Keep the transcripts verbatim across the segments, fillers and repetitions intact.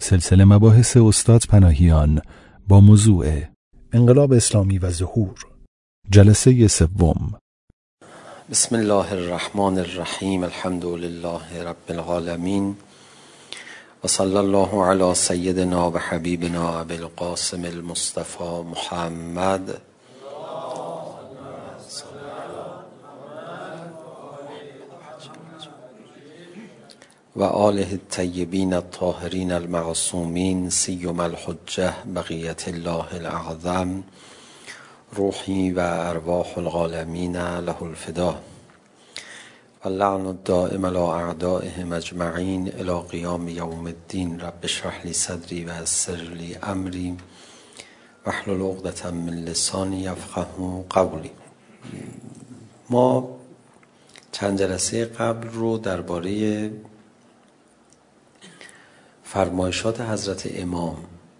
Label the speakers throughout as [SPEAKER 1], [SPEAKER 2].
[SPEAKER 1] سلسله مباحث استاد پناهیان با موضوع انقلاب اسلامی و ظهور، جلسه سوم.
[SPEAKER 2] بسم الله الرحمن الرحیم. الحمد لله رب العالمین و صلی الله علی سیدنا و حبیبنا ابی القاسم المصطفى محمد و آله الطیبین الطاهرین المعصومین، سیما الحجة بقیت الله الاعظم، روحی و ارواح العالمین له الفدا و اللعن الدائم علی اعدائهم اجمعین الی قیام یوم الدین. رب اشرح لی صدری و یسر لی امری واحلل عقدة من لسانی یفقهوا قولی. ما چند جلسه قبل رو درباره فرمایشات حضرت امام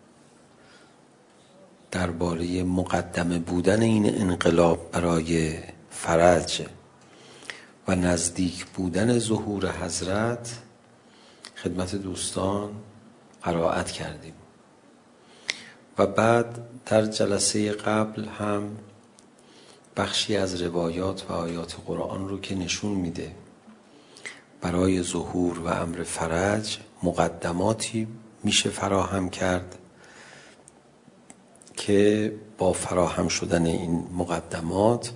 [SPEAKER 2] درباره مقدمه بودن این انقلاب برای فرج و نزدیک بودن ظهور حضرت خدمت دوستان قرائت کردیم و بعد در جلسه قبل هم بخشی از روایات و آیات قرآن رو که نشون میده برای ظهور و امر فرج مقدماتی میشه فراهم کرد که با فراهم شدن این مقدمات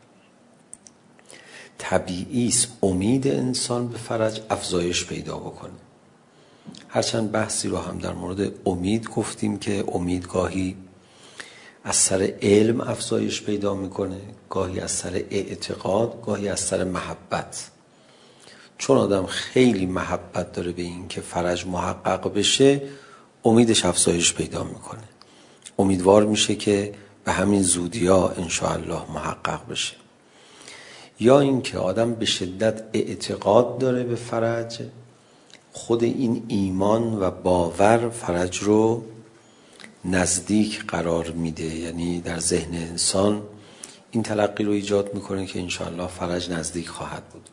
[SPEAKER 2] طبیعی است امید انسان به فرج افزایش پیدا بکنه. هرچند بحثی رو هم در مورد امید گفتیم که امید گاهی از سر علم افزایش پیدا میکنه، گاهی از سر اعتقاد، گاهی از سر محبت. چون آدم خیلی محبت داره به این که فرج محقق بشه، امیدش افزایش پیدا میکنه، امیدوار میشه که به همین زودی ها انشاءالله محقق بشه. یا اینکه آدم به شدت اعتقاد داره به فرج، خود این ایمان و باور فرج رو نزدیک قرار میده، یعنی در ذهن انسان این تلقی رو ایجاد میکنه که انشاءالله فرج نزدیک خواهد بود.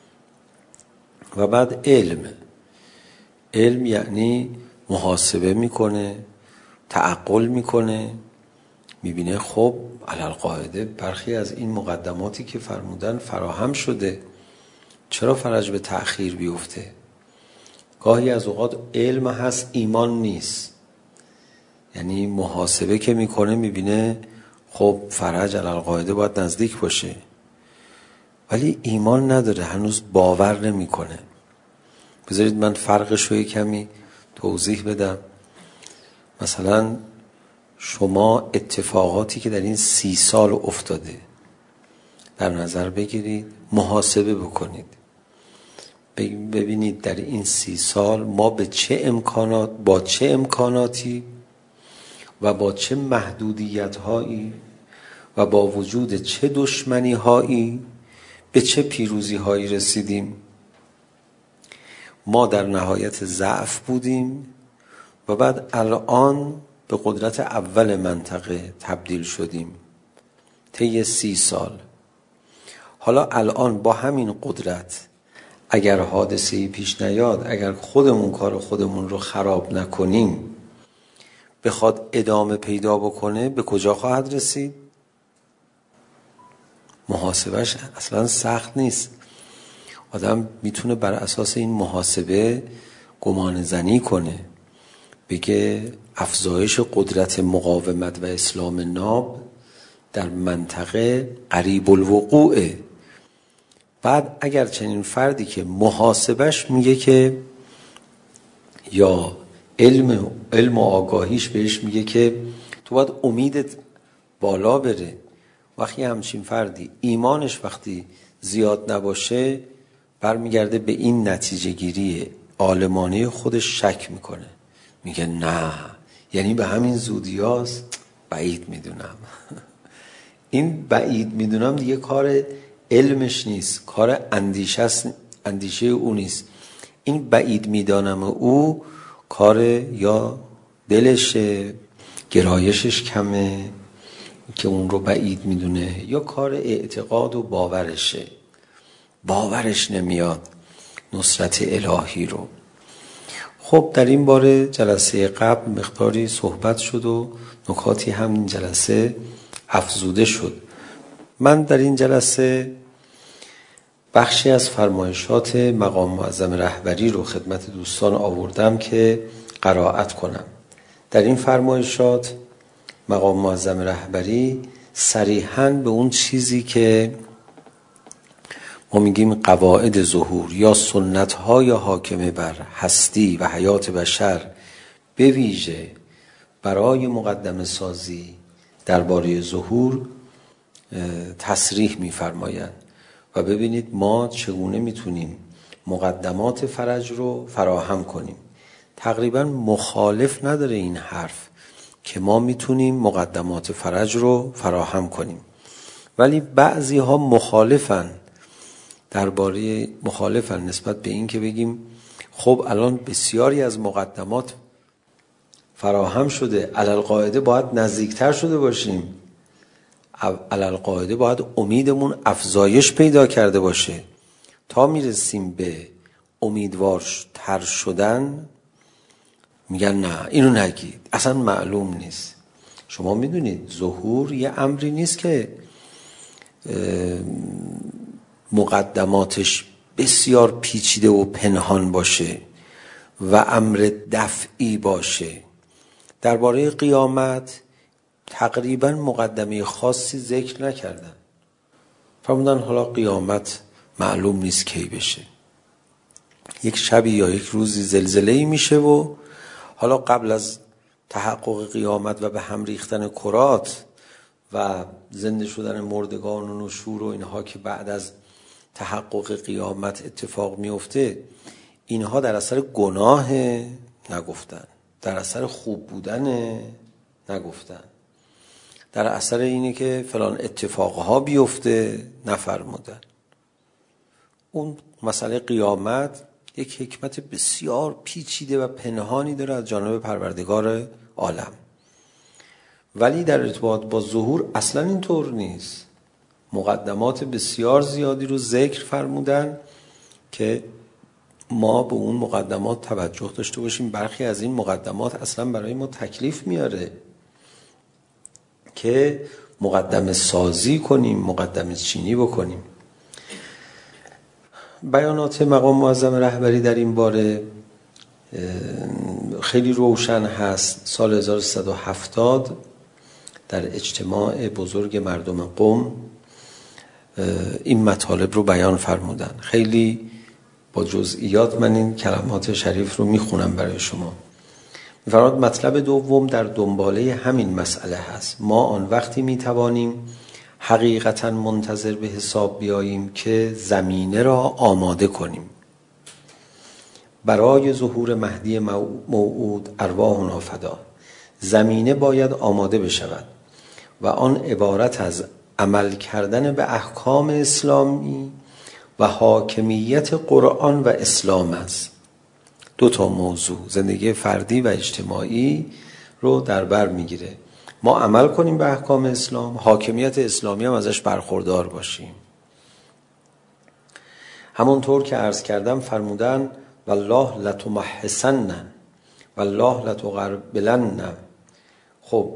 [SPEAKER 2] و بعد علم علم یعنی محاسبه میکنه، تعقل میکنه، میبینه خب علالقاعده برخی از این مقدماتی که فرمودن فراهم شده، چرا فرج به تأخیر بیفته؟ گاهی از اوقات علم هست ایمان نیست، یعنی محاسبه که میکنه میبینه خب فرج علالقاعده باید نزدیک باشه، ولی ایمان نداره، هنوز باور نمیکنه. بذارید من فرقش رو کمی توضیح بدم. مثلا شما اتفاقاتی که در این سی سال افتاده در نظر بگیرید، محاسبه بکنید، ببینید در این سی سال ما به چه امکانات با چه امکاناتی و با چه محدودیت هایی و با وجود چه دشمنی هایی به چه پیروزی هایی رسیدیم. ما در نهایت ضعف بودیم و بعد الان به قدرت اول منطقه تبدیل شدیم طی سی سال. حالا الان با همین قدرت اگر حادثه‌ای پیش نیاد، اگر خودمون کار خودمون رو خراب نکنیم، بخواد ادامه پیدا بکنه، به کجا خواهد رسید؟ محاسبهش اصلا سخت نیست. آدم میتونه بر اساس این محاسبه گمان زنی کنه، بگه افزایش قدرت مقاومت و اسلام ناب در منطقه قریب الوقوعه. بعد اگر چنین فردی که محاسبش میگه که یا علم علم و آگاهیش بهش میگه که تو باید امیدت بالا بره، وقتی همچین فردی ایمانش وقتی زیاد نباشه برمیگرده به این نتیجه گیری عالمانه خودش شک میکنه، میگه نه، یعنی به همین زودی هاست، بعید میدونم. این بعید میدونم دیگه کار علمش نیست، کار اندیشه اندیشه او نیست. این بعید میدانم او کار یا دلشه، گرایشش کمه که اون رو بعید میدونه، یا کار اعتقاد و باورشه، باورش نمیاد نصرت الهی رو. خب در این باره جلسه قبل مقداری صحبت شد و نکاتی هم این جلسه افزوده شد. من در این جلسه بخشی از فرمایشات مقام معظم رهبری رو خدمت دوستان آوردم که قرائت کنم. در این فرمایشات مقام معظم رهبری صریحاً به اون چیزی که ما میگیم قواعد ظهور یا سنت‌های حاکمه بر هستی و حیات بشر به ویژه برای مقدمه سازی درباره ظهور تصریح می‌فرمایند و ببینید ما چگونه میتونیم مقدمات فرج رو فراهم کنیم. تقریبا مخالف نداره این حرف که ما میتونیم مقدمات فرج رو فراهم کنیم، ولی بعضی ها مخالفن درباره مخالفن نسبت به این که بگیم خب الان بسیاری از مقدمات فراهم شده، علالقاعده باید نزدیکتر شده باشیم، علالقاعده باید امیدمون افزایش پیدا کرده باشه تا میرسیم به امیدوارتر شدن. میگن نه اینو نگید، اصلا معلوم نیست. شما میدونید ظهور یه امری نیست که مقدماتش بسیار پیچیده و پنهان باشه و امر دفعی باشه. درباره قیامت تقریبا مقدمه خاصی ذکر نکردن، فرمودن حالا قیامت معلوم نیست کی بشه، یک شبی یا یک روزی زلزله‌ای میشه و حالا قبل از تحقق قیامت و به هم ریختن کرات و زنده شدن مردگان و نشور و اینها که بعد از تحقق قیامت اتفاق میفته، اینها در اثر گناه نگفتن، در اثر خوب بودن نگفتن، در اثر اینه که فلان اتفاقها بیفته نفرمودن. اون مسئله قیامت یک حکمت بسیار پیچیده و پنهانی داره از جانب پروردگار عالم، ولی در ارتباط با ظهور اصلا اینطور نیست. مقدمات بسیار زیادی رو ذکر فرمودن که ما به اون مقدمات توجه داشته باشیم. برخی از این مقدمات اصلا برای ما تکلیف میاره که مقدمه سازی کنیم، مقدمه چینی بکنیم. بیانات مقام معظم رهبری در این باره خیلی روشن هست. سال هزار و سیصد و هفتاد در اجتماع بزرگ مردم قم این مطالب رو بیان فرمودن. خیلی با جزئیات من این کلمات شریف رو میخونم برای شما. می‌فرماید مطلب دوم در دنباله همین مسئله هست. ما آن وقتی میتوانیم حقیقتا منتظر به حساب بیاییم که زمینه را آماده کنیم برای ظهور مهدی موعود ارواحنا فدا. زمینه باید آماده بشود و آن عبارت از عمل کردن به احکام اسلامی و حاکمیت قرآن و اسلام است. دو تا موضوع زندگی فردی و اجتماعی رو در بر میگیره. ما عمل کنیم به احکام اسلام، حاکمیت اسلامی هم ازش برخوردار باشیم. همونطور که عرض کردم فرمودن والله لتمحصن والله لتقبلن. خب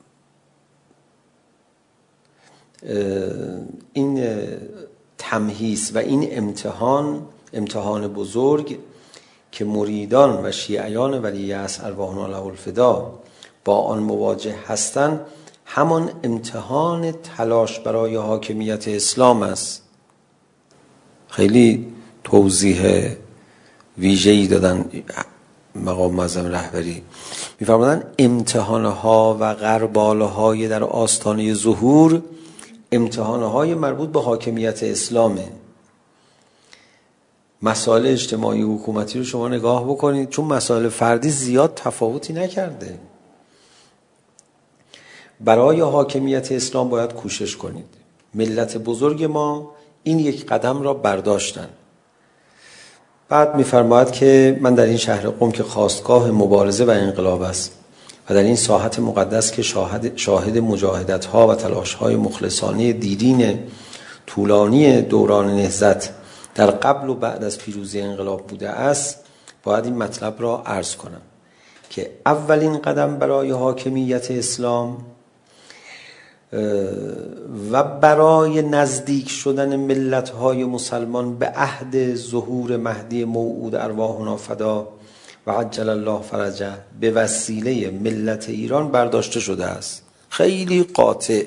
[SPEAKER 2] این تمحیص و این امتحان، امتحان بزرگ که مریدان و شیعیان ولی اصر ارواحنا له الفدا با آن مواجه هستند، همان امتحان تلاش برای حاکمیت اسلام است. خیلی توضیح ویژه‌ای دادن مقام معظم رهبری. می‌فرمایند امتحان‌ها و غرباله‌های در آستانه ظهور امتحان‌های مربوط به حاکمیت اسلامه. مسائل اجتماعی و حکومتی رو شما نگاه بکنید، چون مسائل فردی زیاد تفاوتی نکرده. برای حاکمیت اسلام باید کوشش کنید. ملت بزرگ ما این یک قدم را برداشتن. بعد می‌فرماید که من در این شهر قم که خاستگاه مبارزه و انقلاب است و در این ساحت مقدس که شاهد, شاهد مجاهدت‌ها و تلاش‌های مخلصانه دیرین طولانی دوران نهضت در قبل و بعد از پیروزی انقلاب بوده است، باید این مطلب را عرض کنم که اولین قدم برای حاکمیت اسلام و برای نزدیک شدن ملت‌های مسلمان به عهد ظهور مهدی موعود ارواحنا فدا و عجل الله فرجه به وسیله ملت ایران برداشته شده است. خیلی قاطع.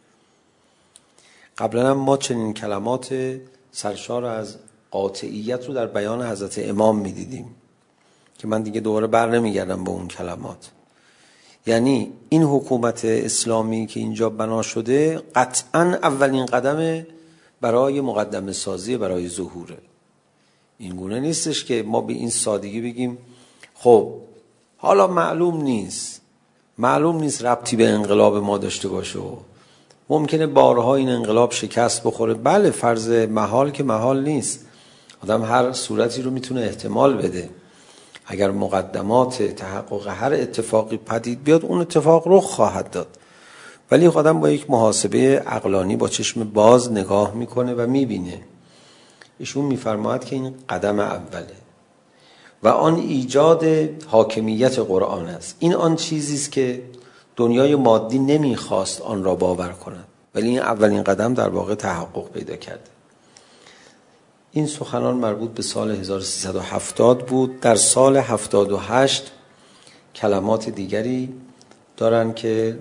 [SPEAKER 2] قبلا هم ما چنین کلمات سرشار از قاطعیت رو در بیان حضرت امام می‌دیدیم که من دیگه دوباره بر نمیگردم به اون کلمات. یعنی این حکومت اسلامی که اینجا بنا شده قطعاً اولین قدم برای مقدمه سازی برای ظهوره. این گونه نیستش که ما به این سادگی بگیم خب حالا معلوم نیست معلوم نیست ربطی به انقلاب ما داشته باشه و ممکنه بارها این انقلاب شکست بخوره. بله فرض محال که محال نیست، آدم هر صورتی رو میتونه احتمال بده. اگر مقدمات تحقق هر اتفاقی پدید بیاد اون اتفاق رخ خواهد داد، ولی آدم با یک محاسبه عقلانی با چشم باز نگاه میکنه و میبینه. ایشون میفرماید که این قدم اوله و آن ایجاد حاکمیت قرآن است. این آن چیزی است که دنیای مادی نمیخواست آن را باور کند، ولی این اولین قدم در واقع تحقق پیدا کرده. این سخنان مربوط به سال هزار و سیصد و هفتاد بود. در سال هفتاد و هشت کلمات دیگری دارن که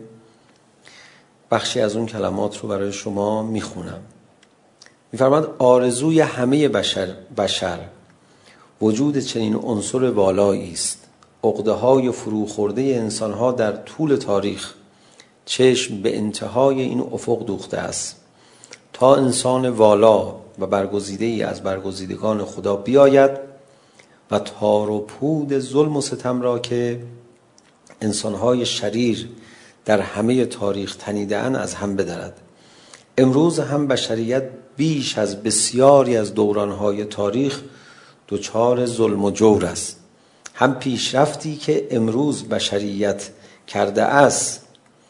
[SPEAKER 2] بخشی از اون کلمات رو برای شما میخونم. میفرماید آرزوی همه بشر بشر وجود چنین عنصر والایی است. عقده‌های فرو خورده انسان‌ها در طول تاریخ چشم به انتهای این افق دوخته است تا انسان والا و برگزیده‌ای از برگزیدگان خدا بیاید و تار و پود ظلم و ستم را که انسان‌های شریر در همه تاریخ تنیده‌اند از هم بدرد. امروز هم بشریت بیش از بسیاری از دوران‌های تاریخ دچار ظلم و جور است. هم پیشرفتی که امروز بشریت کرده است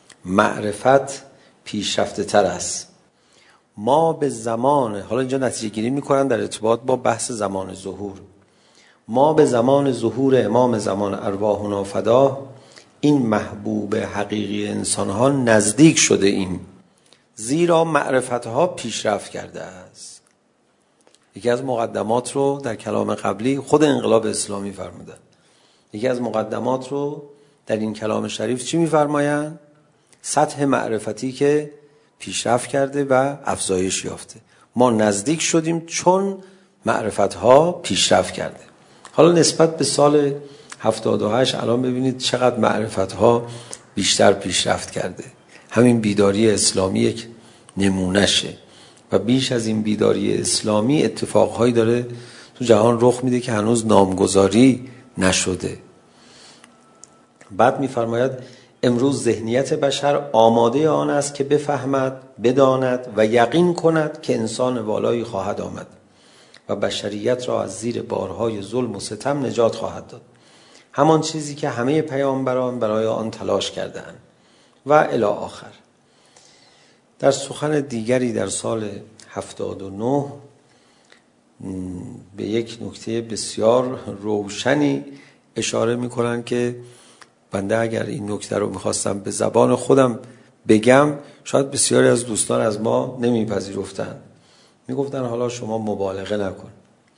[SPEAKER 2] معرفت پیشرفته تر است. ما به زمان، حالا اینجا نتیجه گیری میکنن در ارتباط با بحث زمان ظهور، ما به زمان ظهور امام زمان ارواحنا فدا این محبوب حقیقی انسانها نزدیک شده ایم، زیرا معرفتها پیشرفت کرده است. یکی از مقدمات رو در کلام قبلی خود انقلاب اسلامی فرمودن. یکی از مقدمات رو در این کلام شریف چی میفرمایند؟ سطح معرفتی که پیشرفت کرده و افزایش یافته. ما نزدیک شدیم چون معرفتها پیشرفت کرده. حالا نسبت به سال هفتاد و هشت الان ببینید چقدر معرفتها بیشتر پیشرفت کرده. همین بیداری اسلامی یک نمونشه و بیش از این بیداری اسلامی اتفاقهایی داره تو جهان رخ میده که هنوز نامگذاری نشده. بعد میفرماید امروز ذهنیت بشر آماده آن است که بفهمد، بداند و یقین کند که انسان والایی خواهد آمد و بشریت را از زیر بارهای ظلم و ستم نجات خواهد داد. همان چیزی که همه پیامبران برای آن تلاش کردند و الی آخر. در سخن دیگری در سال هفتاد و نه به یک نکته بسیار روشنی اشاره میکنن که بنده اگر این نکته رو میخواستم به زبان خودم بگم شاید بسیاری از دوستان از ما نمیپذیرفتن، میگفتن حالا شما مبالغه نکن.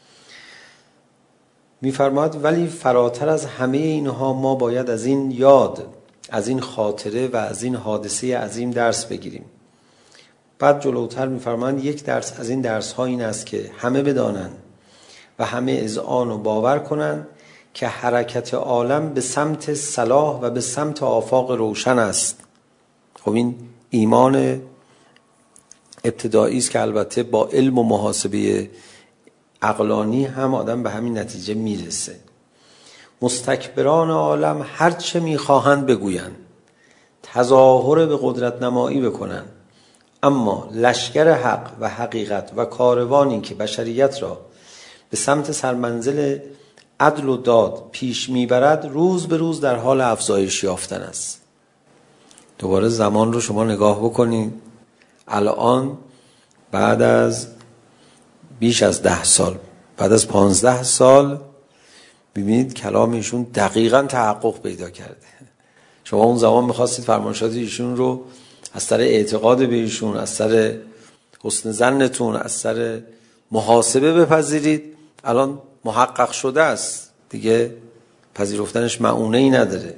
[SPEAKER 2] میفرماد ولی فراتر از همه اینها ما باید از این یاد، از این خاطره و از این حادثه عظیم درس بگیریم. بعد جلوتر میفرمایند یک درس از این درس ها این است که همه بدانند و همه اذعان و باور کنند که حرکت عالم به سمت صلاح و به سمت آفاق روشن است. خب این ایمان ابتدایی است که البته با علم و محاسبه عقلانی هم آدم به همین نتیجه میرسه. مستکبران عالم هر چه میخواهند بگویند، تظاهر به قدرت نمایی بکنند، اما لشکر حق و حقیقت و کاروانی که بشریت را به سمت سرمنزل عدل و داد پیش میبرد روز به روز در حال افزایش یافتن است. دوباره زمان رو شما نگاه بکنید. الان بعد از بیش از ده سال، بعد از پانزده سال ببینید کلام ایشون دقیقاً تحقق پیدا کرده. شما اون زمان می‌خواستید فرمایشات ایشون رو از سر اعتقاد به ایشون، از سر حسن ظنتون، از سر محاسبه بپذیرید، الان محقق شده است دیگه، پذیرفتنش معونه‌ای نداره.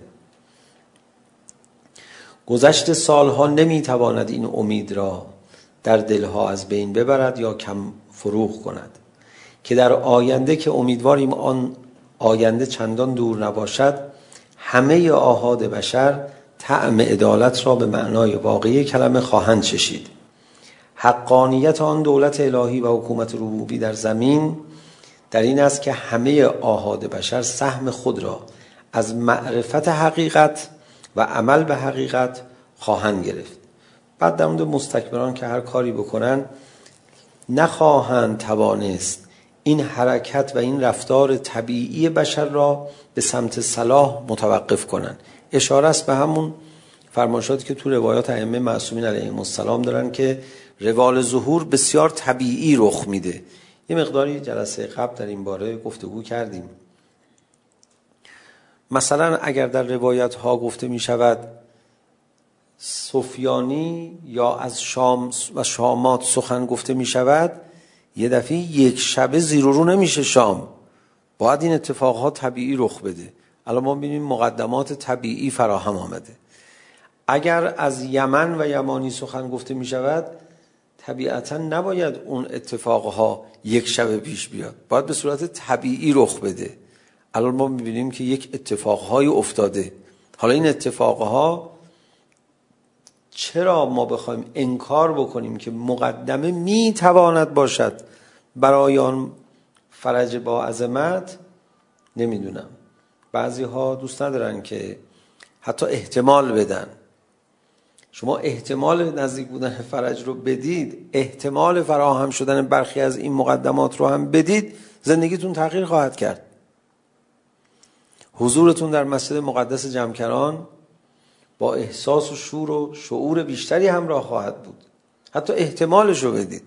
[SPEAKER 2] گذشت سالها نمیتواند این امید را در دلها از بین ببرد یا کم فروغ کند که در آینده که امیدواریم آن آینده چندان دور نباشد، همه آحاد بشر طعم عدالت را به معنای واقعی کلمه خواهند چشید. حقانیت آن دولت الهی و حکومت ربوبی در زمین در این است که همه آحاد بشر سهم خود را از معرفت حقیقت و عمل به حقیقت خواهند گرفت. بعد در مورد مستکبران که هر کاری بکنن نخواهند توانست این حرکت و این رفتار طبیعی بشر را به سمت صلاح متوقف کنند. اشاره است به همون فرمایشاتی که تو روایات ائمه معصومین علیهم السلام دارن که روال ظهور بسیار طبیعی رخ میده. یه مقداری جلسه قبل در این باره گفتگو کردیم. مثلا اگر در روایت ها گفته می شود سفیانی یا از شام و شامات سخن گفته می شود، یه دفعه یک شبه زیر و رو نمیشه شام، باید این اتفاقها طبیعی رخ بده. الان ما ببینیم مقدمات طبیعی فراهم آمده. اگر از یمن و یمانی سخن گفته می شود، طبیعتا نباید اون اتفاقها یک شبه پیش بیاد، باید به صورت طبیعی رخ بده. الان ما می‌بینیم که یک اتفاقهای افتاده. حالا این اتفاقها چرا ما بخوایم انکار بکنیم که مقدمه میتواند باشد برای آن فرج با عظمت؟ نمیدونم. بعضی ها دوست ندارن که حتی احتمال بدن. شما احتمال نزدیک بودن فرج رو بدید، احتمال فراهم شدن برخی از این مقدمات رو هم بدید، زندگیتون تغییر خواهد کرد. حضورتون در مسجد مقدس جمکران با احساس و شور و شعور بیشتری همراه خواهد بود. حتی احتمالش رو بدید.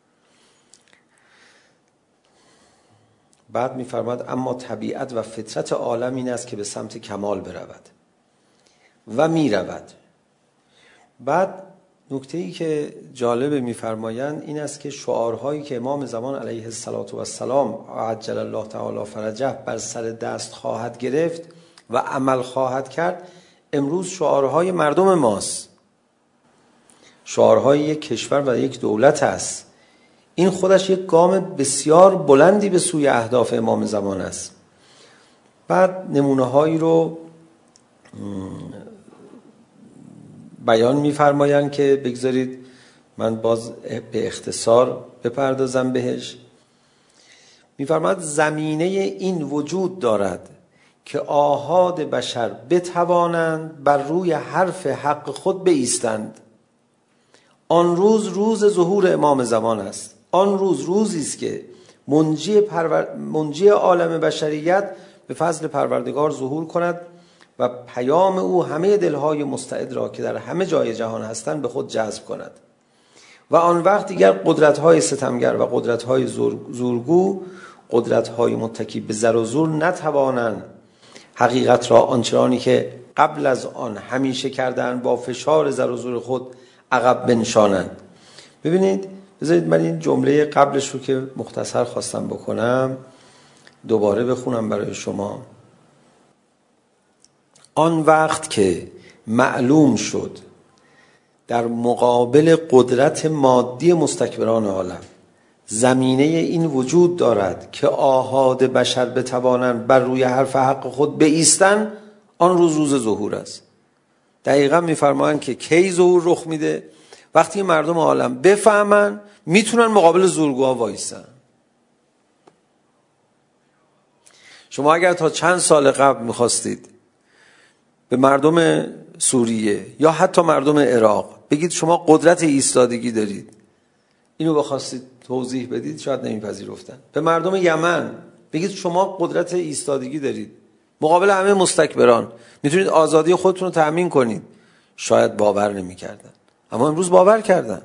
[SPEAKER 2] بعد می‌فرماید اما طبیعت و فطرت عالم این است که به سمت کمال برود و می‌رود. بعد نکته‌ای که جالب می‌فرمایند این است که شعارهایی که امام زمان علیه السلام عجل الله تعالی فرجه بر سر دست خواهد گرفت و عمل خواهد کرد، امروز شعارهای مردم ماست، شعارهای یک کشور و یک دولت است. این خودش یک گام بسیار بلندی به سوی اهداف امام زمان است. بعد نمونه‌هایی رو بیان می‌فرمایند که بگذارید من باز به اختصار بپردازم بهش. می‌فرماید زمینه این وجود دارد که آحاد بشر بتوانند بر روی حرف حق خود بایستند. آن روز روز ظهور امام زمان است. آن روز روزی است که منجی پرور... منجی عالم بشریت به فضل پروردگار ظهور کند و پیام او همه دلهای مستعد را که در همه جای جهان هستند به خود جذب کند و آن وقت دیگر قدرت‌های ستمگر و قدرت‌های زور... زورگو، قدرت‌های متکی به زر و زور نتوانند حقیقت را آنچنانی که قبل از آن همیشه کردند با فشار زر و زور خود عقب بنشانند. ببینید، بذارید من این جمله قبلش رو که مختصر خواستم بکنم دوباره بخونم برای شما. آن وقت که معلوم شد در مقابل قدرت مادی مستکبران عالم زمینه این وجود دارد که آحاد بشر بتوانند بر روی حرف حق خود بایستند، آن روز روز ظهور است. دقیقا میفرمایند که کی ظهور رخ میده؟ وقتی مردم عالم بفهمن میتونن مقابل زورگوها وایسن. شما اگر تا چند سال قبل میخواستید به مردم سوریه یا حتی مردم عراق بگید شما قدرت ایستادگی دارید، اینو بخواستید توضیح بدید شاید نمیپذیرفتن. به مردم یمن بگید شما قدرت ایستادگی دارید مقابل همه مستکبران، میتونید آزادی خودتون رو تأمین کنید، شاید باور نمیکردن. اما امروز باور کردن.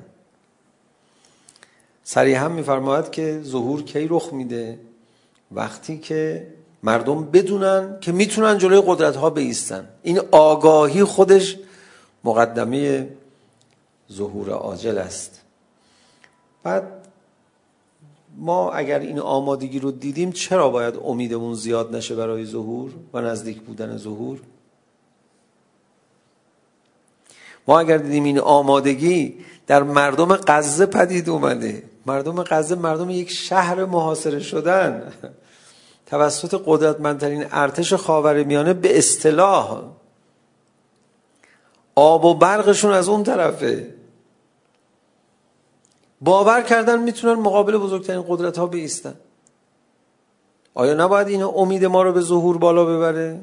[SPEAKER 2] صریحا میفرماید که ظهور کی رخ میده؟ وقتی که مردم بدونن که میتونن جلوی قدرت ها بایستن. این آگاهی خودش مقدمه ظهور عاجل است. بعد ما اگر این آمادگی رو دیدیم، چرا باید امیدمون زیاد نشه برای ظهور و نزدیک بودن ظهور؟ ما اگر دیدیم این آمادگی در مردم غزه پدید اومده، مردم غزه مردم یک شهر محاصره شدن توسط قدرتمندترین ارتش خاورمیانه، به اصطلاح آب و برقشون از اون طرفه، باور کردن میتونن مقابل بزرگترین قدرت ها بایستن. آیا نباید این امید ما رو به ظهور بالا ببره؟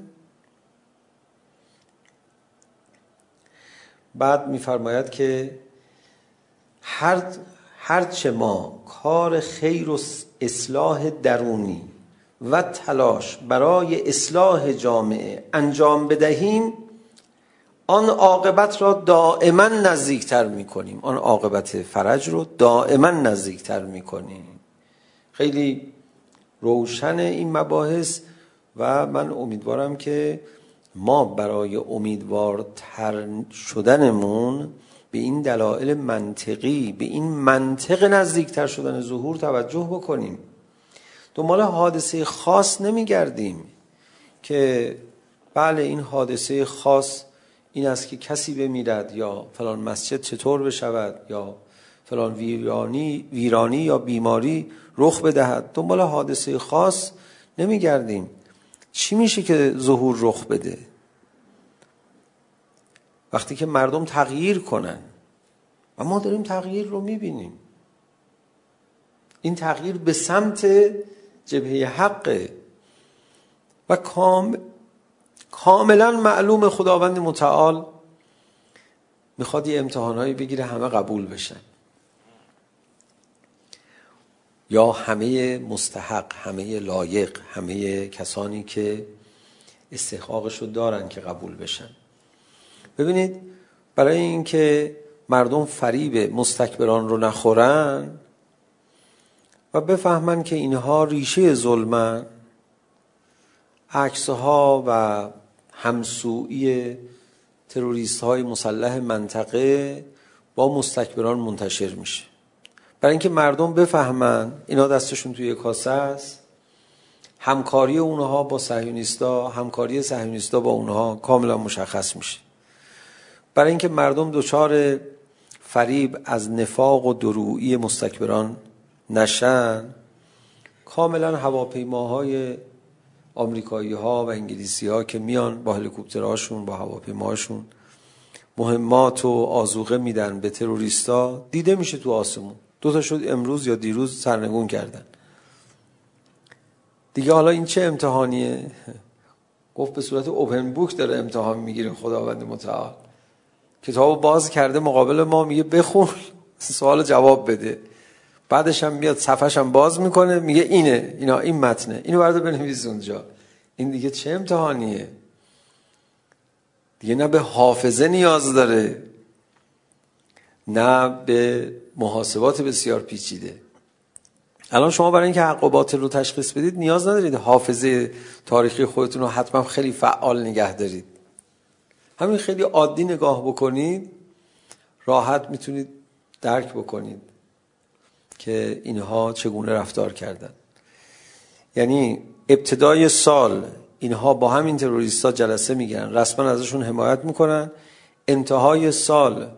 [SPEAKER 2] بعد میفرماید که هر هرچه ما کار خیر و اصلاح درونی و تلاش برای اصلاح جامعه انجام بدهیم، آن عاقبت را دائما نزدیکتر میکنیم، آن عاقبت فرج رو دائما نزدیکتر میکنیم. خیلی روشن این مباحث و من امیدوارم که ما برای امیدوارتر شدنمون به این دلایل منطقی، به این منطق نزدیکتر شدن ظهور توجه بکنیم. دنبال حادثه خاص نمیگردیم که بله این حادثه خاص این است که کسی بمیرد یا فلان مسجد چطور بشود یا فلان ویرانی, ویرانی یا بیماری رخ بدهد. دنبال حادثه خاص نمیگردیم. چی میشه که ظهور رخ بده؟ وقتی که مردم تغییر کنن و ما داریم تغییر رو میبینیم. این تغییر به سمت جبهه حقه و کام کاملا معلوم خداوند متعال میخواد یه امتحانایی بگیره همه قبول بشن، یا همه مستحق، همه لایق، همه کسانی که استحقاقشو دارن که قبول بشن. ببینید، برای اینکه مردم فریب مستکبران رو نخورن و بفهمن که اینها ریشه ظلمن، عکس‌ها و همسویی تروریست های مسلح منطقه با مستکبران منتشر میشه. برای اینکه مردم بفهمن اینا دستشون توی کاسه است، همکاری اونها با صهیونیستا، همکاری صهیونیستا با اونها کاملا مشخص میشه. برای اینکه مردم دچار فریب از نفاق و درویی مستکبران نشن، کاملا هواپیماهای آمریکایی ها و انگلیسی ها که میان با هلیکوپترهاشون با هواپیماهاشون مهمات و آذوقه میدن به تروریستا، دیده میشه تو آسمون. دو تا شد امروز یا دیروز سرنگون کردن دیگه. حالا این چه امتحانیه؟ گفت به صورت اوپن بوک داره امتحان میگیره خداوند متعال. کتابو باز کرده مقابل ما، میگه بخون، سوال جواب بده. بعدش هم میاد صفحش هم باز میکنه، میگه اینه، اینا این متنه، اینو برات بنویس اونجا. این دیگه چه امتحانیه؟ دیگه نه به حافظه نیاز داره، نه به محاسبات بسیار پیچیده. الان شما برای اینکه حق و باطل رو تشخیص بدید نیاز ندارید حافظه تاریخی خودتون رو حتما خیلی فعال نگه دارید. همین خیلی عادی نگاه بکنید، راحت میتونید درک بکنید که اینها چگونه رفتار کردن. یعنی ابتدای سال اینها با همین تروریستا جلسه میگیرن، رسما ازشون حمایت میکنن. انتهای سال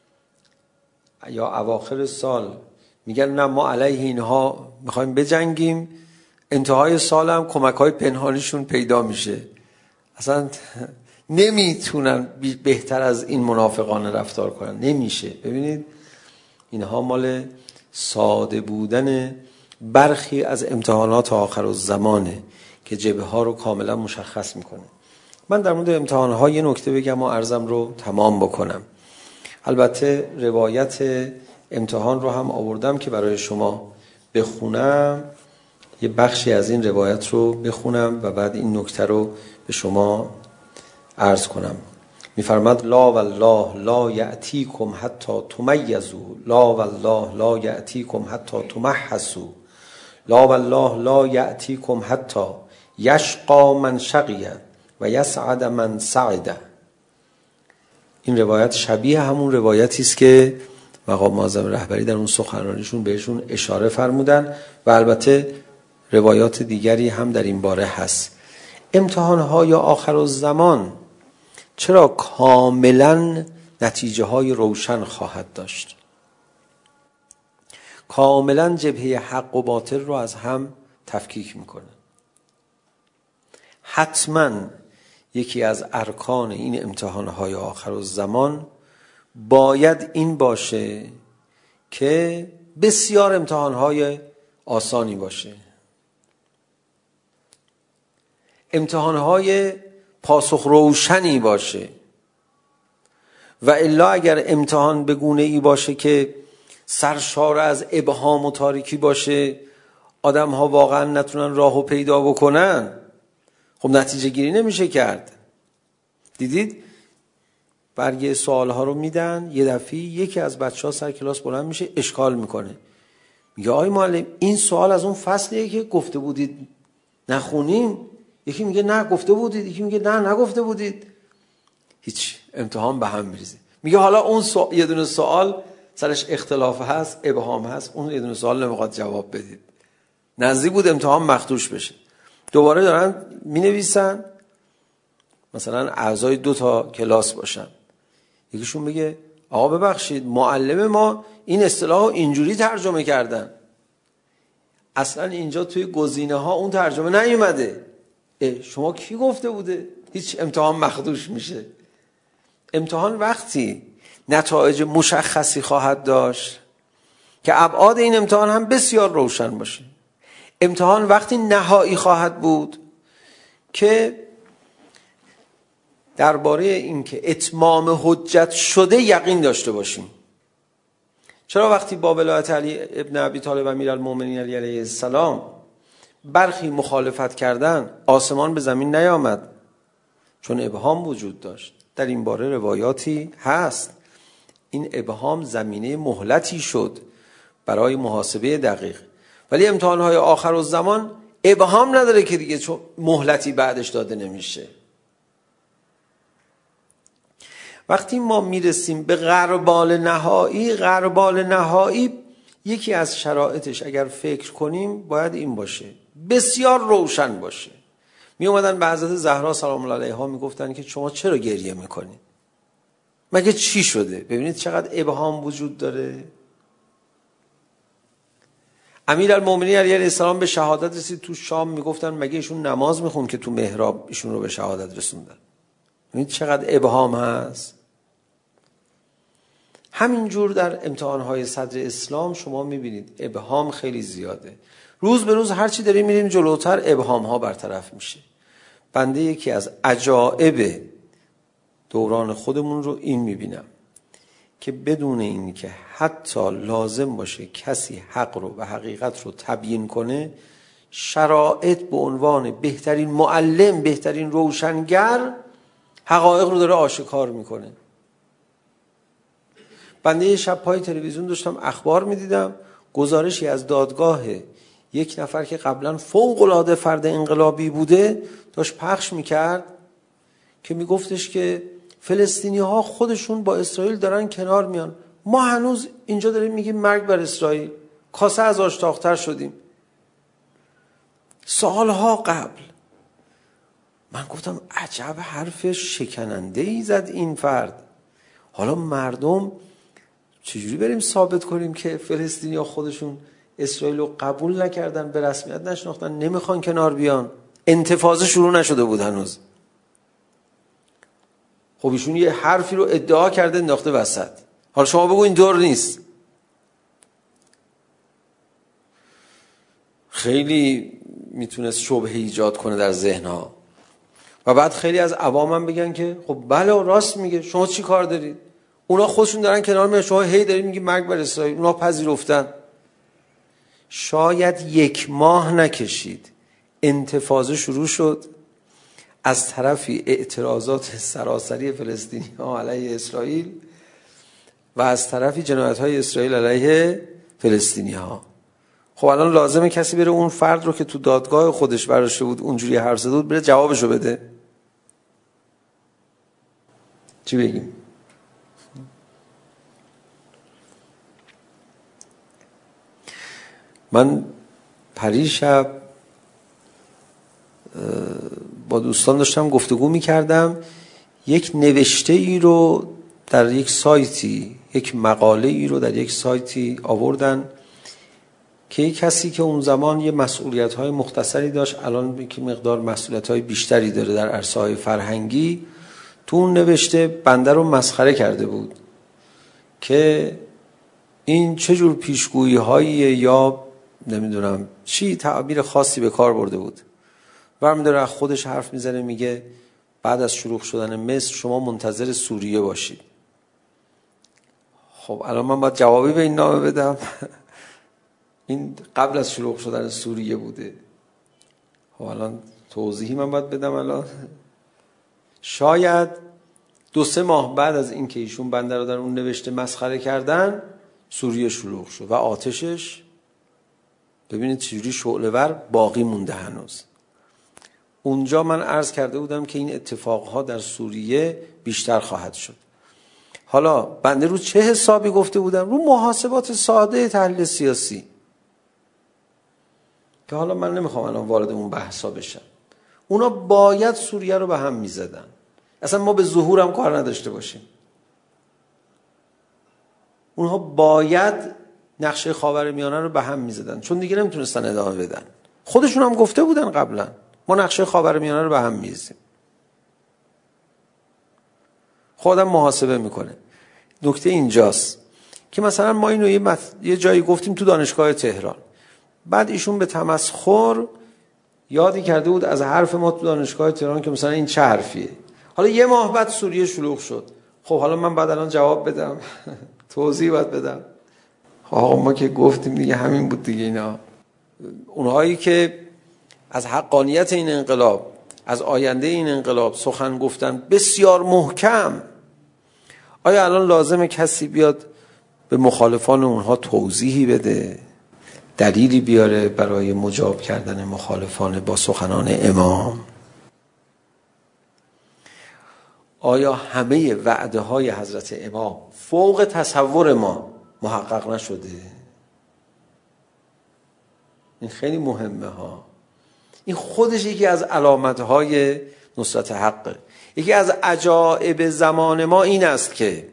[SPEAKER 2] یا اواخر سال میگن نه ما علیه اینها میخوایم بجنگیم. انتهای سال هم کمک‌های پنهانیشون پیدا میشه. اصلا نمیتونن بهتر از این منافقانه رفتار کنن، نمیشه. ببینید اینها مال ساده بودن برخی از امتحانات آخر الزمانه که جبهه ها رو کاملا مشخص میکنه. من در مورد امتحان ها یه نکته بگم و عرضم رو تمام بکنم. البته روایت امتحان رو هم آوردم که برای شما بخونم، یه بخشی از این روایت رو بخونم و بعد این نکته رو به شما عرض کنم. میفرماد لا والله لا یأتیکم حتی تمیزوا، لا والله لا یأتیکم حتی تمحصوا، لا والله لا یأتیکم حتی یشقا من شقیه و یسعد من سعده. این روایت شبیه همون روایتی است که مقام معظم رهبری در اون سخنرانیشون بهشون اشاره فرمودن و البته روایات دیگری هم در این باره هست. امتحان‌های آخرالزمان چرا کاملا نتیجه های روشن خواهد داشت؟ کاملا جبهه حق و باطل رو از هم تفکیک میکنه. حتما یکی از ارکان این امتحان‌های آخرالزمان باید این باشه که بسیار امتحان‌های آسانی باشه، امتحان‌های پاسخ روشنی باشه، و الا اگر امتحان به گونه ای باشه که سرشار از ابهام و تاریکی باشه، آدم ها واقعا نتونن راهو پیدا بکنن، خب نتیجه گیری نمیشه کرد. دیدید برگه سوال ها رو میدن، یه دفعه یکی از بچه ها سر کلاس بلند میشه اشکال میکنه، میگه آی معلم این سوال از اون فصلیه که گفته بودید نخونیم. یکی میگه نه گفته بودید، یکی میگه نه نگفته بودید. هیچ، امتحان به هم میریزه. میگه حالا اون سو... یه دونه سوال سرش اختلاف هست، ابهام هست، اون یه دونه سوال نمیخواد جواب بدید. نزدیک بود امتحان مخدوش بشه. دوباره دارن مینویسن، مثلا اعضای دو تا کلاس باشن، یکیشون بگه آقا ببخشید معلم ما این اصطلاح اینجوری ترجمه کردن، اصلا اینجا توی گزینه ها اون ترجمه نیومده. شما کی گفته بوده؟ هیچ، امتحان مخدوش میشه. امتحان وقتی نتایج مشخصی خواهد داشت که ابعاد این امتحان هم بسیار روشن باشه. امتحان وقتی نهایی خواهد بود که درباره این که اتمام حجت شده یقین داشته باشیم. چرا وقتی با ولایت علی ابن ابی طالب امیرالمومنین علی علیه السلام برخی مخالفت کردن آسمان به زمین نیامد؟ چون ابهام وجود داشت. در این باره روایاتی هست. این ابهام زمینه مهلتی شد برای محاسبه دقیق. ولی امتحانهای آخرالزمان ابهام نداره که دیگه چون مهلتی بعدش داده نمیشه. وقتی ما میرسیم به غربال نهایی، غربال نهایی یکی از شرایطش اگر فکر کنیم باید این باشه، بسیار روشن باشه. می اومدن به حضرت زهرا سلام الله علیها میگفتن که شما چرا گریه میکنید؟ مگه چی شده؟ ببینید چقدر ابهام وجود داره. امیرالمومنین علی علیه السلام به شهادت رسید تو شام، میگفتن مگه ایشون نماز میخون که تو محراب ایشون رو به شهادت رسوندن؟ ببینید چقدر ابهام هست. همینجور در امتحانهای صدر اسلام شما میبینید ابهام خیلی زیاده. روز به روز هرچی داریم میریم جلوتر ابهام ها برطرف میشه. بنده یکی از عجایب دوران خودمون رو این میبینم که بدون این که حتی لازم باشه کسی حق رو و حقیقت رو تبیین کنه، شرایط به عنوان بهترین معلم، بهترین روشنگر حقایق رو داره آشکار میکنه. بنده یه شب پای تلویزیون داشتم اخبار میدیدم، گزارشی از دادگاه یک نفر که قبلا فوق العاده فرد انقلابی بوده داشت پخش میکرد که میگفتش که فلسطینی ها خودشون با اسرائیل دارن کنار میان، ما هنوز اینجا داریم میگیم مرگ بر اسرائیل، کاسه از آش تاق‌تر شدیم. سالها قبل من گفتم عجب حرف شکننده ای زد این فرد. حالا مردم چجوری بریم ثابت کنیم که فلسطینی ها خودشون اسرائیل رو قبول نکردن، به رسمیت نشناختن، نمیخوان کنار بیان، انتفاضه شروع نشده بود هنوز. خب ایشون یه حرفی رو ادعا کرده انداخته وسط، حالا شما بگو این دور نیست. خیلی میتونست شبهه ایجاد کنه در ذهنها و بعد خیلی از عوام هم بگن که خب بله راست میگه، شما چی کار دارید؟ اونا خودشون دارن کنار میان، شما هی دارید میگی مرگ بر اسرائیل. اونا پذیرفتن. شاید یک ماه نکشید انتفاضه شروع شد، از طرفی اعتراضات سراسری فلسطینی ها علیه اسرائیل و از طرفی جنایت های اسرائیل علیه فلسطینی ها. خب الان لازمه کسی بره اون فرد رو که تو دادگاه خودش برداشته بود اونجوری حرف زده بود بره جوابشو بده؟ چی بگیم؟ من پریشب با دوستان داشتم گفتگو میکردم، یک نوشته ای رو در یک سایتی، یک مقاله ای رو در یک سایتی آوردن که یک کسی که اون زمان یه مسئولیت‌های مختصری داشت، الان که مقدار مسئولیت‌های بیشتری داره در عرصه‌های فرهنگی، تو اون نوشته بنده رو مسخره کرده بود که این چه جور پیشگویی‌هایی یا نمیدونم چی تعبیر خاصی به کار برده بود. برمی داره از خودش حرف میزنه، میگه بعد از شلوغ شدن مصر شما منتظر سوریه باشید. خب الان من باید جوابی به این نامه بدم؟ این قبل از شلوغ شدن سوریه بوده. خب الان توضیحی من باید بدم؟ الان شاید دو سه ماه بعد از این که ایشون بنده رو در اون نوشته مسخره کردن سوریه شلوغ شد و آتشش ببینید چجوری شعله‌ور باقی مونده هنوز. اونجا من عرض کرده بودم که این اتفاقها در سوریه بیشتر خواهد شد. حالا بنده رو چه حسابی گفته بودم؟ رو محاسبات ساده تحلیل سیاسی که حالا من نمیخوام الان وارد اون بحثا بشم. اونا باید سوریه رو به هم میزدن، اصلا ما به ظهورم کار نداشته باشیم. اونها باید نقشه خاورمیانه رو به هم میزدن، چون دیگه نمیتونستن ادامه بدن. خودشون هم گفته بودن قبلا ما نقشه خاورمیانه رو به هم میزیم. خودم محاسبه میکنه. نکته اینجاست که مثلا ما اینو یه, مت... یه جایی گفتیم تو دانشگاه تهران، بعد ایشون به تمسخر یادی کرده بود از حرف ما تو دانشگاه تهران که مثلا این چه حرفیه. حالا یه ماه بعد سوریه شلوغ شد. خب حالا من بعد الان جواب بدم؟ توضیح باید بدم؟ آقا ما که گفتیم دیگه همین بود دیگه. اینا اونهایی که از حقانیت این انقلاب، از آینده این انقلاب سخن گفتن بسیار محکم، آیا الان لازمه کسی بیاد به مخالفان اونها توضیحی بده، دلیلی بیاره برای مجاب کردن مخالفان با سخنان امام؟ آیا همه وعده های حضرت امام فوق تصور ما محقق نشده؟ این خیلی مهمه ها. این خودش یکی از علامت های نصرت حقه. یکی از عجایب زمان ما این است که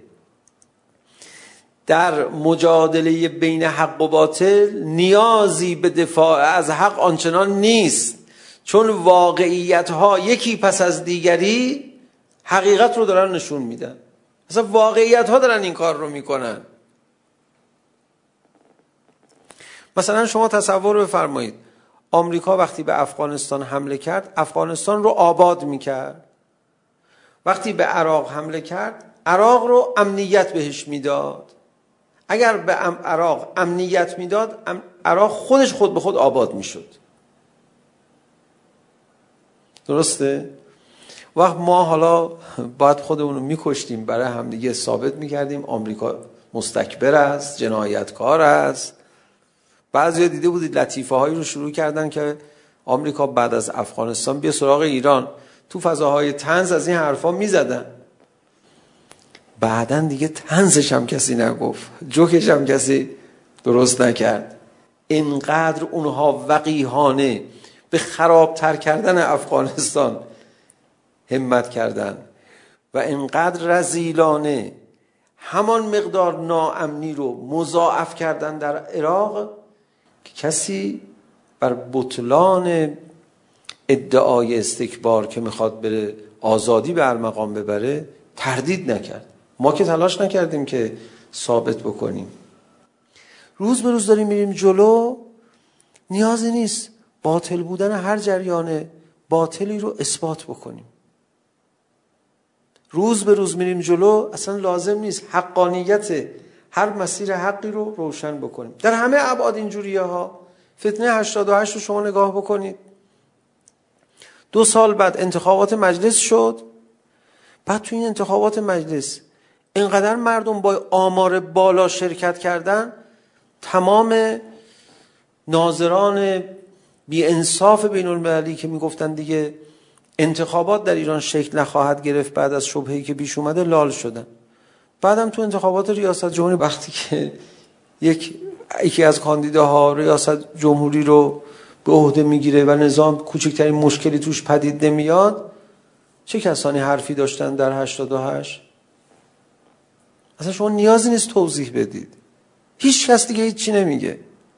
[SPEAKER 2] در مجادله بین حق و باطل نیازی به دفاع از حق آنچنان نیست، چون واقعیت ها یکی پس از دیگری حقیقت رو دارن نشون میدن. اصلا واقعیت ها دارن این کار رو میکنن. مثلا شما تصور بفرمایید آمریکا وقتی به افغانستان حمله کرد، افغانستان رو آباد میکرد. وقتی به عراق حمله کرد، عراق رو امنیت بهش میداد. اگر به عراق امنیت میداد، عراق خودش خود به خود آباد میشد. درسته؟ وقت ما حالا باید خودمون رو میکشتیم، برای همدیگه ثابت میکردیم آمریکا مستکبر است، جنایتکار است. بعضی دیده بودید لطیفه هایی رو شروع کردن که آمریکا بعد از افغانستان بیا سراغ ایران، تو فضاهای طنز از این حرفا میزدن. بعدن دیگه طنزش هم کسی نگفت، جوکش هم کسی درست نکرد. اینقدر اونها وقیحانه به خرابتر کردن افغانستان همت کردن و اینقدر رذیلانه همان مقدار ناامنی رو مضاعف کردن در عراق که کسی بر بطلان ادعای استکبار که میخواد بره آزادی به ارمغان ببره تردید نکرد. ما که تلاش نکردیم که ثابت بکنیم. روز به روز داریم میریم جلو، نیازی نیست باطل بودن هر جریان باطلی رو اثبات بکنیم. روز به روز میریم جلو، اصلا لازم نیست حقانیت هر مسیر حقی رو روشن بکنیم. در همه ابعاد اینجوریه ها. فتنه هشتاد و هشت رو شما نگاه بکنید. دو سال بعد انتخابات مجلس شد. بعد تو این انتخابات مجلس اینقدر مردم با آمار بالا شرکت کردن، تمام ناظران بی انصاف بین المللی که میگفتن دیگه انتخابات در ایران شکل نخواهد گرفت بعد از شبهه‌ای که پیش اومده لال شدن. بعدم تو انتخابات ریاست جمهوری وقتی که یک یکی از کاندیداها ریاست جمهوری رو به عهده میگیره و نظام کوچکترین مشکلی توش پدید نمیاد، چه کسانی حرفی داشتن در هشتاد و هشت؟ اصلا شما نیازی نیست توضیح بدید، هیچ کس دیگه هیچ چی نمیگه.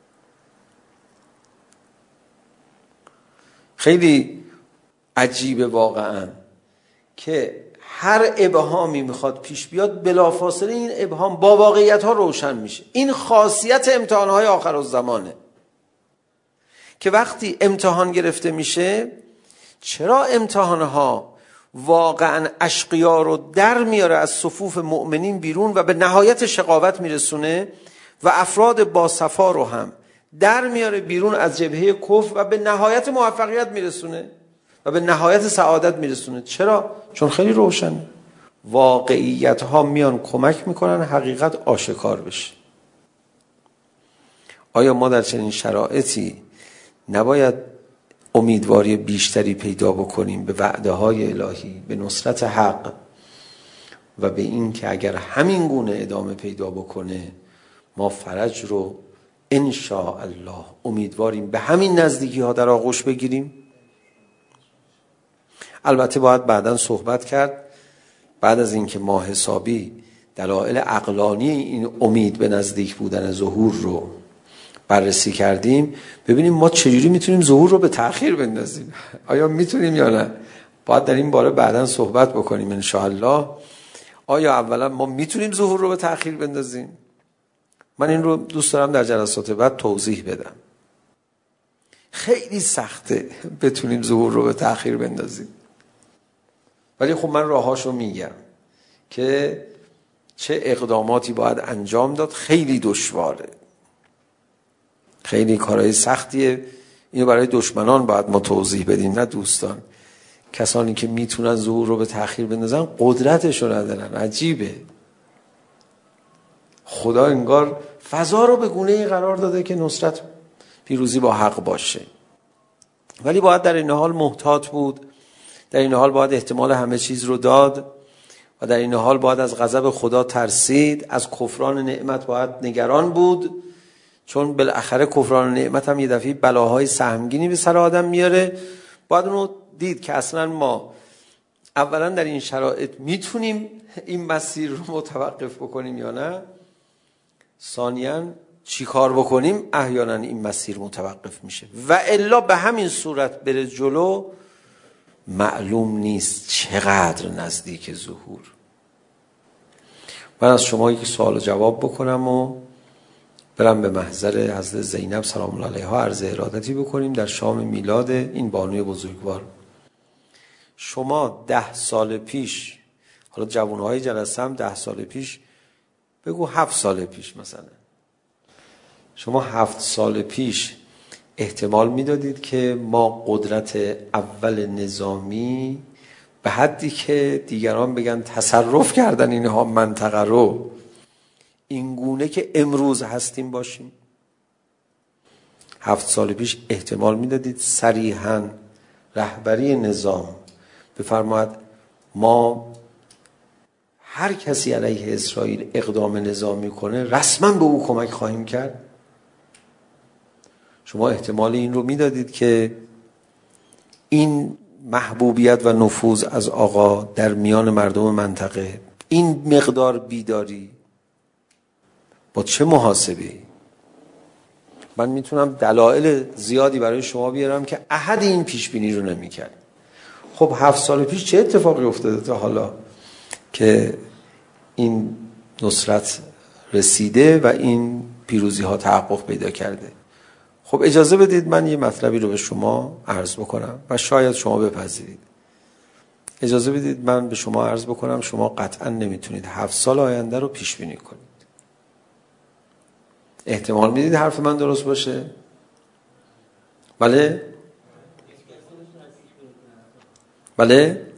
[SPEAKER 2] خیلی عجیبه واقعا که هر ابهامی میخواد پیش بیاد بلافاصله این ابهام با واقعیت ها روشن میشه. این خاصیت امتحانهای آخرالزمانه که وقتی امتحان گرفته میشه، چرا امتحانها واقعا اشقیا رو در میاره از صفوف مؤمنین بیرون و به نهایت شقاوت میرسونه و افراد با صفا رو هم در میاره بیرون از جبهه کفر و به نهایت موفقیت میرسونه و به نهایت سعادت میرسونه. چرا؟ چون خیلی روشن واقعیت ها میان کمک میکنن حقیقت آشکار بشه. آیا ما در چنین شرایطی نباید امیدواری بیشتری پیدا بکنیم به وعده های الهی، به نصرت حق و به این که اگر همین گونه ادامه پیدا بکنه ما فرج رو ان شاء الله امیدواریم به همین نزدیکی ها در آغوش بگیریم؟ البته باید بعداً صحبت کرد بعد از اینکه ما حسابی دلایل عقلانی این امید به نزدیک بودن ظهور رو بررسی کردیم، ببینیم ما چجوری میتونیم ظهور رو به تأخیر بندازیم. آیا میتونیم یا نه؟ باید در این باره بعداً صحبت بکنیم ان شاء الله. آیا اولا ما میتونیم ظهور رو به تأخیر بندازیم؟ من این رو دوست دارم در جلسات بعد توضیح بدم. خیلی سخته بتونیم ظهور رو به تأخیر بندازیم، ولی خب من راهاشو میگم که چه اقداماتی باید انجام داد. خیلی دشواره، خیلی کارهای سختیه. اینو برای دشمنان باید ما توضیح بدیم، نه دوستان. کسانی که میتونن ظهور رو به تأخیر بندازن قدرتشو ندارن. عجیبه، خدا انگار فضا رو به گونه‌ای قرار داده که نصرت پیروزی با حق باشه، ولی باید در این حال محتاط بود، در این حال باید احتمال همه چیز رو داد و در این حال باید از غضب خدا ترسید، از کفران نعمت باید نگران بود، چون بالاخره کفران نعمت هم یه دفعه بلاهای سهمگینی به سر آدم میاره. باید اونو دید که اصلا ما اولا در این شرایط میتونیم این مسیر رو متوقف بکنیم یا نه، ثانیاً چی کار بکنیم احیانا این مسیر متوقف میشه و الا به همین صورت بره جلو. معلوم نیست چقدر نزدیک ظهور. من از شما یک سوال جواب بکنم و برم به محضر حضرت زینب سلام الله علیها عرض ارادتی بکنیم در شام میلاد این بانوی بزرگوار. شما ده سال پیش، حالا جوانهای جلسه هم ده سال پیش، بگو هفت سال پیش مثلا، شما هفت سال پیش احتمال میدادید که ما قدرت اول نظامی به حدی که دیگران بگن تصرف کردن اینها منطقه رو، این گونه که امروز هستیم باشیم؟ هفت سال پیش احتمال میدادید صریحاً رهبری نظام بفرماید ما هر کسی علیه اسرائیل اقدام نظامی کنه رسما به او کمک خواهیم کرد؟ شما احتمال این رو میدادید که این محبوبیت و نفوذ از آقا در میان مردم منطقه، این مقدار بیداری با چه محاسبه‌ای؟ من میتونم دلایل زیادی برای شما بیارم که احد این پیش بینی رو نمی‌کرد. خب هفت سال پیش چه اتفاقی افتاده تا حالا که این نصرت رسیده و این پیروزی ها تحقق پیدا کرده؟ خب اجازه بدید من یه مطلبی رو به شما عرض بکنم و شاید شما بپذیرید. اجازه بدید من به شما عرض بکنم شما قطعا نمیتونید هفت سال آینده رو پیش بینی کنید. احتمال میدید حرف من درست باشه؟ بله؟ بله؟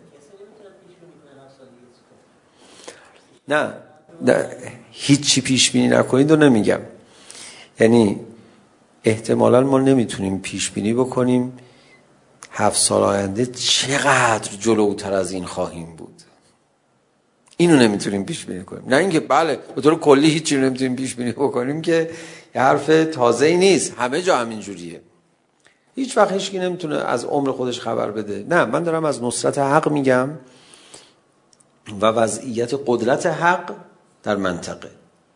[SPEAKER 2] نه نه هیچی پیش بینی نکنید و نمیگم، یعنی احتمالاً ما نمیتونیم پیش بینی بکنیم هفت سال آینده چقدر جلوتر از این خواهیم بود. اینو نمیتونیم پیش بینی کنیم. نه اینکه بله به طور کلی هیچی رو نمیتونیم پیش بینی بکنیم، که یه حرف تازه‌ای نیست، همه جا همین جوریه. هیچ وقت هیچکی نمیتونه از عمر خودش خبر بده. نه، من دارم از نصرت حق میگم و وضعیت قدرت حق در منطقه.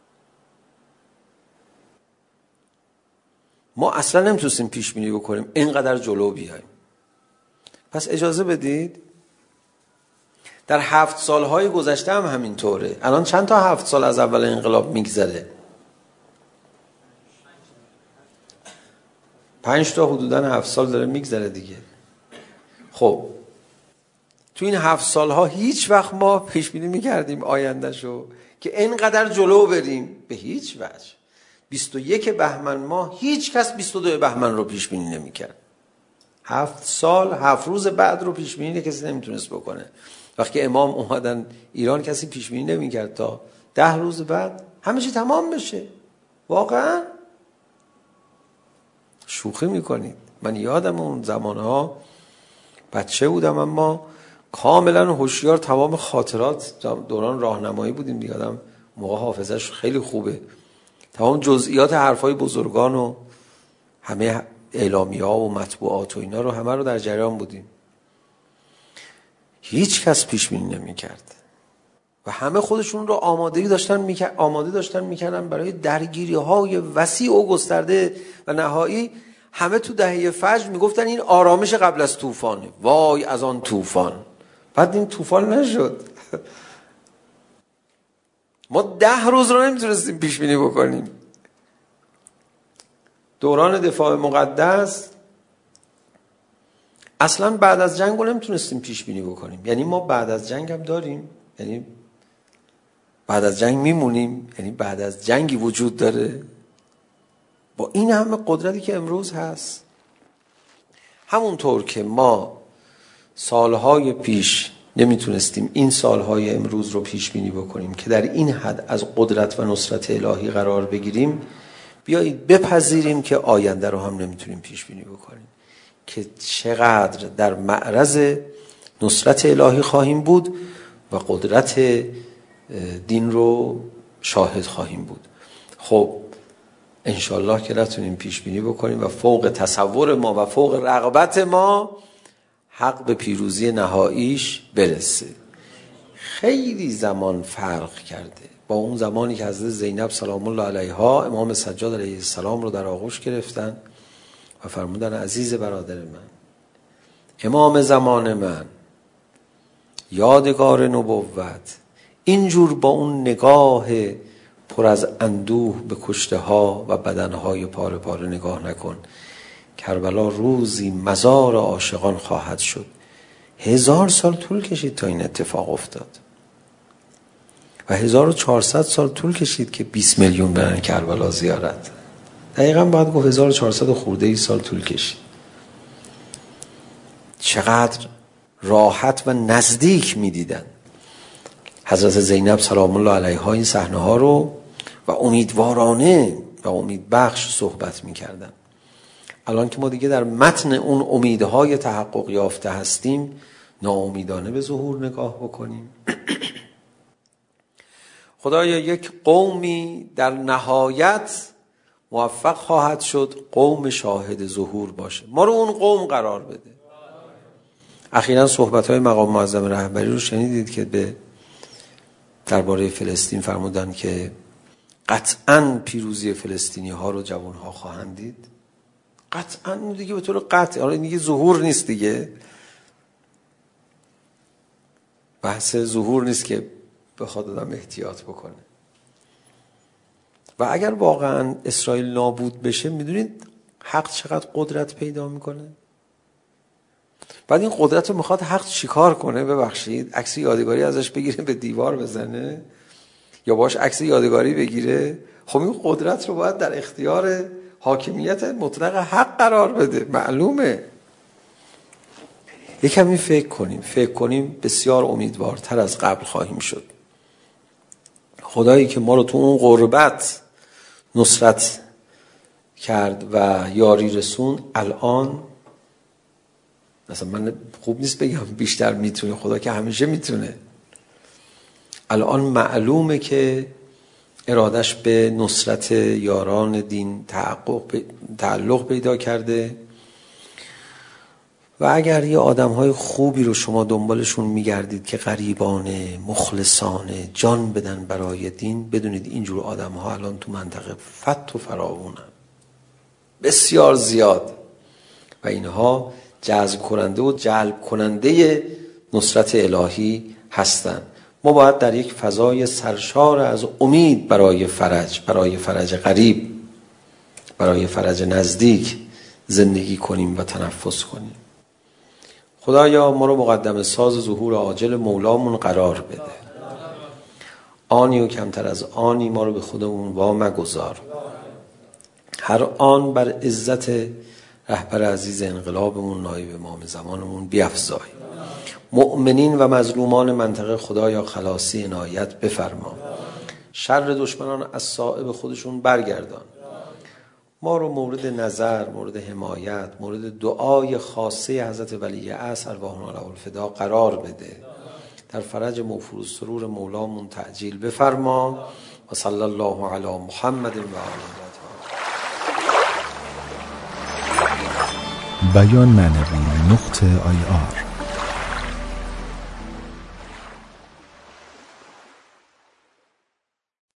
[SPEAKER 2] ما اصلا نمیتونستیم پیش بینی بکنیم اینقدر جلو بیایم. پس اجازه بدید در هفت سالهای گذشته هم همینطوره. الان چند تا هفت سال از اول انقلاب میگذره؟ پنج تا حدوداً هفت سال داره میگذره دیگه. خب تو این هفت سالها هیچ وقت ما پیش بینی میکردیم آیندهشو که اینقدر جلو بریم؟ به هیچ وجه. بیست و یک بهمن ماه هیچ کس بیست و دو بهمن رو پیش بینی نمیکرد. هفت سال هفت روز بعد رو پیش بینی کسی نمیتونست بکنه. وقتی امام اومدن ایران کسی پیش بینی نمیکرد تا ده روز بعد همه چی تمام بشه. واقعا شوخی میکنید؟ من یادم اون زمانها بچه بودم اما کاملا هوشیار، تمام خاطرات دوران راهنمایی بودیم دیگه، آدم موقع حافظش خیلی خوبه، تمام جزئیات حرفای بزرگان و همه اعلامیه‌ها و مطبوعات و اینا رو همه رو در جریان بودیم. هیچ کس پیش بینی نمی‌کرد و همه خودشون رو آماده داشتن می‌کردن آماده داشتن می‌کردن برای درگیری‌های وسیع و گسترده و نهایی. همه تو دهه فجر میگفتن این آرامش قبل از طوفانه. وای از آن طوفان. بعد این طوفان نشد. ما ده روز رو نمیتونستیم پیش بینی بکنیم. دوران دفاع مقدس اصلا بعد از جنگ رو نمیتونستیم پیش بینی بکنیم. یعنی ما بعد از جنگ هم داریم، یعنی بعد از جنگ میمونیم، یعنی بعد از جنگی وجود داره با این همه قدرتی که امروز هست. همونطور که ما سالهای پیش نمیتونستیم این سالهای امروز رو پیش بینی بکنیم که در این حد از قدرت و نصرت الهی قرار بگیریم، بیایید بپذیریم که آینده رو هم نمیتونیم پیش بینی بکنیم که چقدر در معرض نصرت الهی خواهیم بود و قدرت دین رو شاهد خواهیم بود. خب انشالله که نتونیم پیش بینی بکنیم و فوق تصور ما و فوق رغبت ما حق به پیروزی نهاییش برسه. خیلی زمان فرق کرده با اون زمانی که حضرت زینب سلام الله علیها امام سجاد علیه السلام رو در آغوش گرفتن و فرمودن عزیز برادر من، امام زمان من، یادگار نبوت، اینجور با اون نگاه پر از اندوه به کشته ها و بدنهای پاره پاره نگاه نکن. کربلا روزی مزار عاشقان خواهد شد. هزار سال طول کشید تا این اتفاق افتاد و هزار و چهارصد سال طول کشید که بیست میلیون برن کربلا زیارت. دقیقا باید گفت هزار و چهارصد خورده ای سال طول کشید. چقدر راحت و نزدیک می دیدن حضرت زینب سلام الله علیها این صحنه ها رو و امیدوارانه و امیدبخش صحبت می کردن. الان که ما دیگه در متن اون امیدهای تحقق یافته هستیم، ناامیدانه به ظهور نگاه بکنیم. خدایا یک قومی در نهایت موفق خواهد شد قوم شاهد ظهور باشه، ما رو اون قوم قرار بده. اخیراً صحبت‌های مقام معظم رهبری رو شنیدید که به درباره فلسطین فرمودن که قطعاً پیروزی فلسطینی ها رو جوان ها خواهند دید. قطعاً دیگه به طور قطع، حالا دیگه ظهور نیست دیگه، بحث ظهور نیست که بخواد آدم احتیاط بکنه. و اگر واقعاً اسرائیل نابود بشه، میدونید حق چقدر قدرت پیدا میکنه؟ بعد این قدرت رو میخواد حق چیکار کنه؟ ببخشید عکس یادگاری ازش بگیره به دیوار بزنه یا باش عکس یادگاری بگیره؟ خب این قدرت رو باید در اختیار حاکمیت مطلق حق قرار بده. معلومه. یکم این فکر کنیم فکر کنیم بسیار امیدوارتر از قبل خواهیم شد. خدایی که ما رو تو اون غربت نصرت کرد و یاری رسون. الان مثلا من خوب نیست بگم بیشتر میتونه، خدا که همیشه میتونه. الان معلومه که ارادش به نصرت یاران دین تحقق تعلق پیدا کرده و اگر یه آدم‌های خوبی رو شما دنبالشون میگردید که غریبانه، مخلصانه جان بدن برای دین، بدونید اینجور آدم‌ها الان تو منطقه فت و فراوونن، بسیار زیاد، و اینها جذب کننده و جلب کننده نصرت الهی هستند. ما باید در یک فضای سرشار از امید برای فرج، برای فرج قریب، برای فرج نزدیک زندگی کنیم و تنفس کنیم. خدایا ما رو مقدم ساز ظهور عاجل مولامون قرار بده. آنی و کمتر از آنی ما رو به خودمون وا مگذار. هر آن بر عزت رهبر عزیز انقلابمون، نایب امام زمانمون بیفزای. مؤمنین و مظلومان منطقه خدایا خلاصی عنایت بفرما. شر دشمنان از صائب خودشون برگردان. ما رو مورد نظر، مورد حمایت، مورد دعای خاصه حضرت ولی عصر ارواحنا له الفدا قرار بده. در فرج موفور السرور مولامون تعجیل بفرما. و صلی الله علی محمد و آله.
[SPEAKER 1] بیان معنوی نقطه آی آر